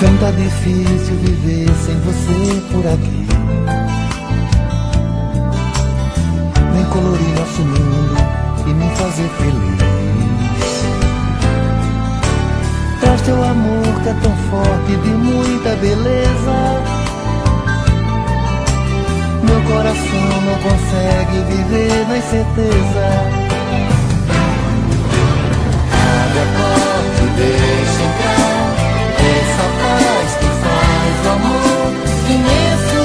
Tanta difícil viver sem você por aqui. Vem colorir nosso mundo e me fazer feliz. Traz teu amor que é tão forte, de muita beleza. Meu coração não consegue viver na incerteza. Abre a porta e deixa entrar essa paz que faz o amor imenso,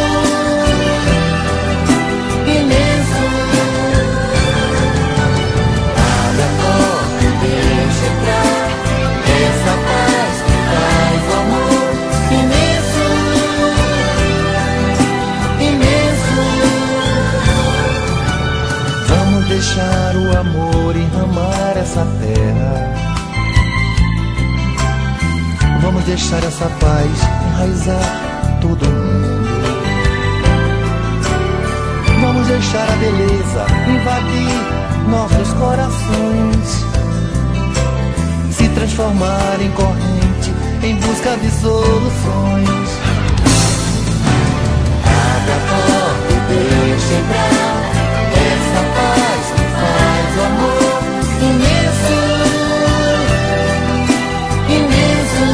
imenso. Abre a porta e deixa entrar essa paz que faz o amor imenso, imenso. Vamos deixar o amor enramar essa terra. Vamos deixar essa paz enraizar todo mundo. Vamos deixar a beleza invadir nossos corações, se transformar em corrente em busca de soluções. Abre a porta e deixa entrar essa paz que faz o amor imenso, imenso.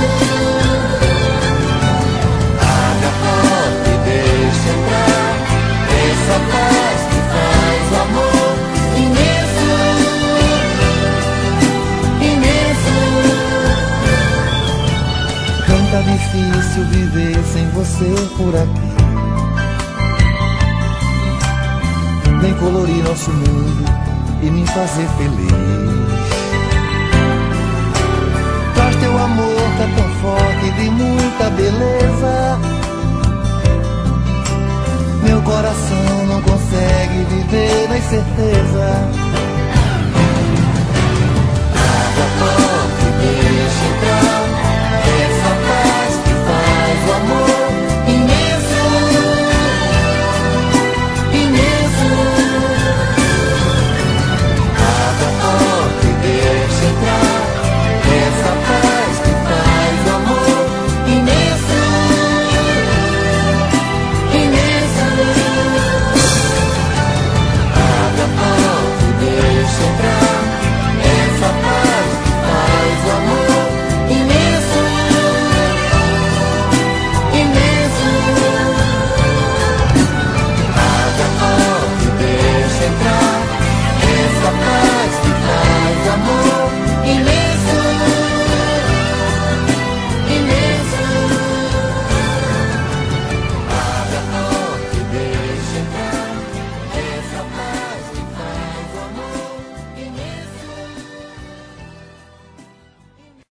Abre a porta e deixa entrar essa paz que faz o amor imenso, imenso. Tanta difícil viver sem você por aqui. Vem colorir nosso mundo e me fazer feliz. Traz teu amor que é tão forte, de muita beleza. Meu coração não consegue viver na incerteza.